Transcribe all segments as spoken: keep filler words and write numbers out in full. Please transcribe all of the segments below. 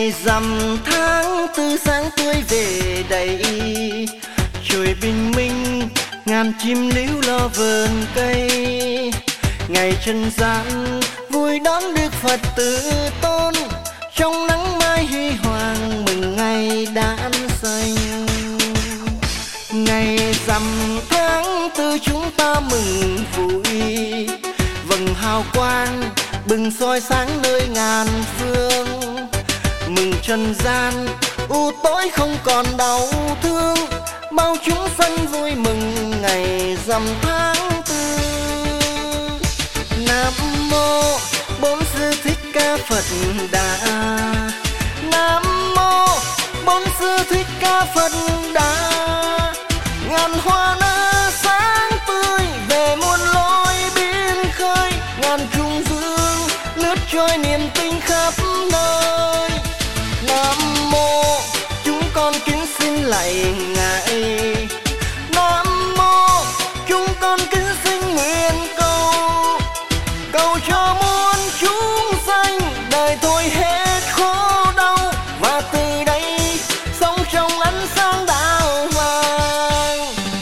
Ngày rằm tháng tư sáng tươi về đầy, trời bình minh ngàn chim líu lo vườn cây. Ngày trần gian vui đón Đức Phật tử tôn, trong nắng mai huy hoàng mừng ngày đản sanh. Ngày rằm tháng tư chúng ta mừng vui, vầng hào quang bừng soi sáng nơi ngàn phương. Mừng trần gian u tối không còn đau thương, bao chúng sanh vui mừng ngày rằm tháng tư. Nam mô Bốn Sư Thích Ca Phật Đà, Nam mô Bốn Sư Thích Ca Phật Đà. Ngàn hoa nở sáng tươi về muôn lối biên khơi, ngàn trung dương lướt trôi niềm tin khắp nơi. Nam mô chúng con kính xin lạy ngài, Nam mô chúng con kính xin nguyện cầu, cầu cho muôn chúng sanh đời thôi hết khổ đau, và từ đây sống trong ánh sáng đạo vàng.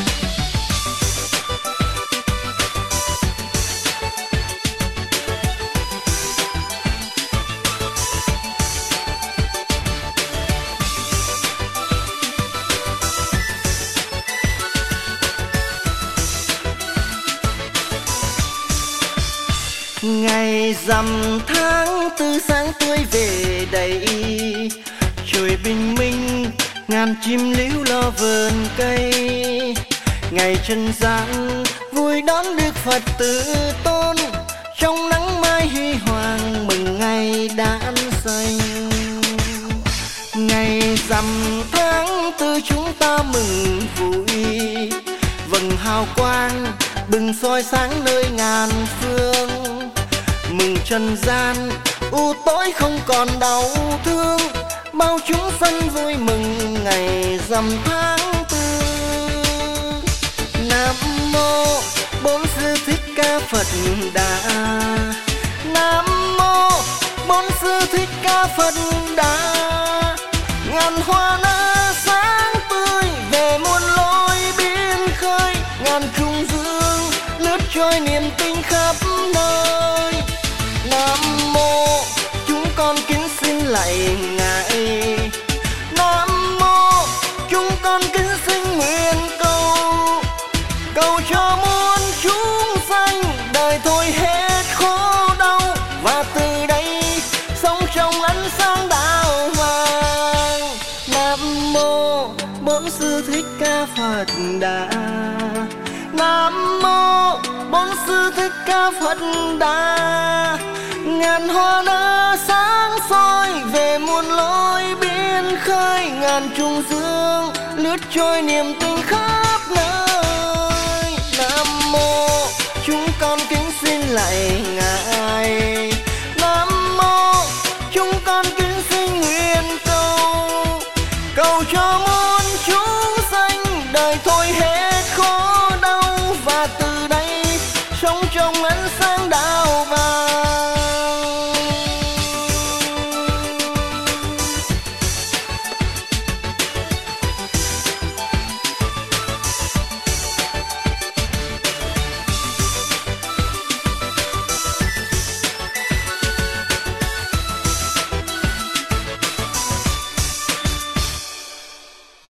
Ngày rằm tháng tư sáng tươi về đầy, trời bình minh ngàn chim líu lo vườn cây. Ngày trần gian vui đón Đức Phật tử tôn, trong nắng mai huy hoàng mừng ngày đản sanh. Ngày rằm tháng tư chúng ta mừng vui, vầng hào quang bừng soi sáng nơi ngàn phương. Mừng trần gian u tối không còn đau thương, bao chúng sanh vui mừng ngày rằm tháng tư. Nam mô Bốn Sư Thích Ca Phật Đà, Nam mô Bốn Sư Thích Ca Phật Đà. Ngàn hoa nở sáng tươi về muôn lối biên khơi, ngàn trung dương lướt trôi niềm tin khắp nơi. Nam mô chúng con kính xin lạy ngài, Nam mô chúng con kính xin nguyện cầu, cầu cho muôn chúng sanh đời thôi hết khổ đau, và từ đây sống trong ánh sáng đạo vàng. Nam mô Bốn Sư Thích Ca Phật Đà, Nam mô Bốn Sư Thích Ca Phật Đà. Ngàn hoa nở sáng soi về muôn lối biên khơi, ngàn trung dương lướt trôi niềm tin khắp nơi. Nam mô chúng con kính xin lạy ngài,